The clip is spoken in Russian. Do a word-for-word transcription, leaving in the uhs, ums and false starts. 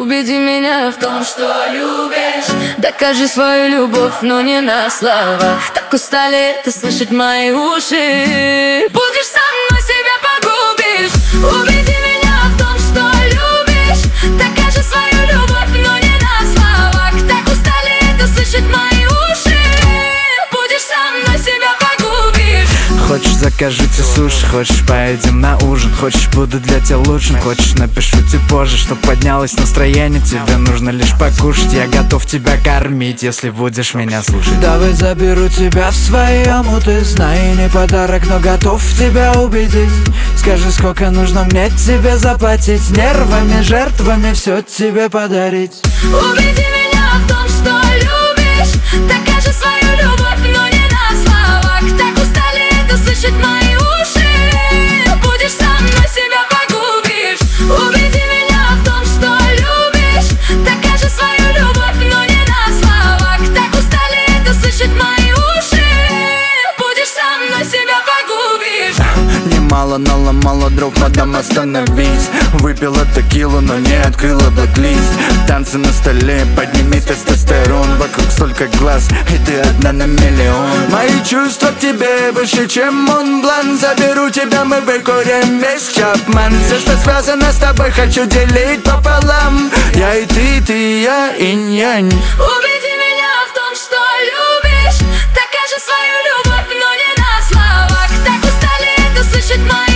Убеди меня в том, что любишь. Докажи свою любовь, но не на словах. Так устали это слышать мои уши. Будешь со мной, себя погубишь. Убеди меня в том, что любишь. Докажи свою любовь, но не на словах. Так устали это слышать мои уши. Будешь со мной, себя погубишь. Хочешь, закажите суши, хочешь, поедем на ужин. Хочешь, буду для тебя лучшим, хочешь, напишу тебе позже, чтоб поднялось настроение. Тебе нужно лишь покушать, я готов тебя кормить, если будешь меня слушать. Давай заберу тебя в своем, ты знай, не подарок, но готов тебя убедить. Скажи, сколько нужно мне тебе заплатить, нервами, жертвами все тебе подарить. Убеди меня в том, что любишь. Докажи свою любовь, но не на словах. Так устали это слышать мои уши. Будешь со мной, себя погубишь. Убеди меня в том, что любишь. Докажи свою любовь, но не на словах. Так устали это слышать мои уши. Будешь со мной, себя погубишь. Немало наломала дров, мадам, остановись. Выпила текилу, но не открыла блэк-лист. Танцы на столе, подними тестостерон. Вокруг столько глаз, и ты одна на миллион. Мои чувства к тебе выше, чем Монблан. Заберу тебя, мы выкурим весь Чапман. Все, что связано с тобой, хочу делить пополам. Я и ты, ты и я, инь-янь. Убеди меня в том, что любишь. Докажи свою любовь, но не на словах. Так устали это слышать мои